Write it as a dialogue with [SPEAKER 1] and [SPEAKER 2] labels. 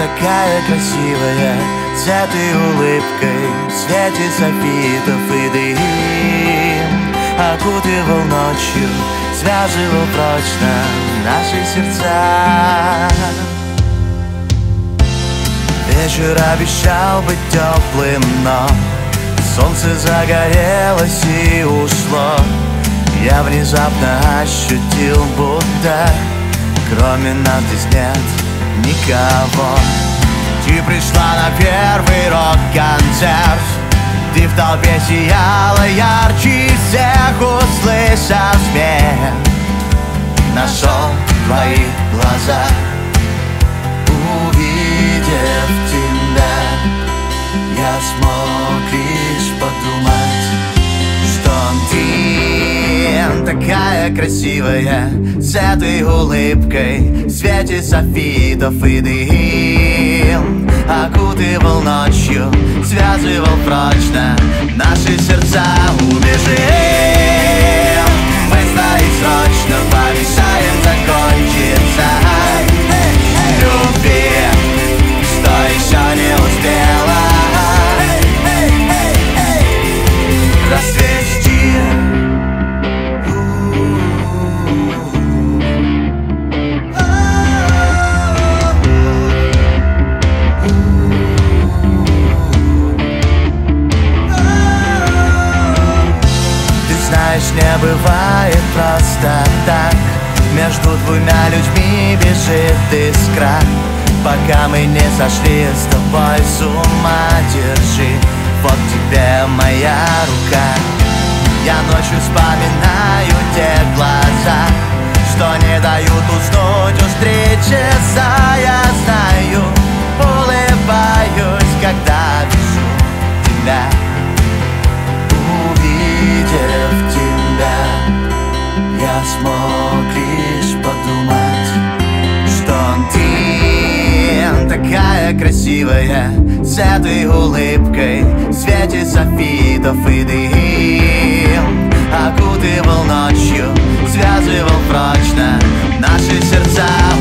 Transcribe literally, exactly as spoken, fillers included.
[SPEAKER 1] такая красивая, с этой улыбкой в свете софитов и дым окутывал ночью, связывал прочно наши сердца. Вечер обещал быть теплым, но солнце загорелось и ушло. Я внезапно ощутил, будто кроме нас здесь нет никого. Ты пришла на первый рок-концерт, ты в толпе сияла ярче всех, услышав смех. Нашел твои глаза, увидев тебя, я смог лишь подумать, что ты такая красивая, с этой улыбкой в свете софитов и дым окутывал ночью, связывал прочно наши сердца. Убежим, мы с тобой срочно помешаем закончиться любви, что еще не успела расцвести. Не бывает просто так, между двумя людьми бежит искра. Пока мы не сошли с тобой с ума, держи, вот тебе моя рука. Я ночью вспоминаю те глаза, что не дают уснуть уж три часа. Я знаю, улыбаюсь, когда вижу тебя. Увидев тебя, я смог лишь подумать, что ты такая красивая, с этой улыбкой в свете софитов и дым окутывал ночью, связывал прочно наши сердца.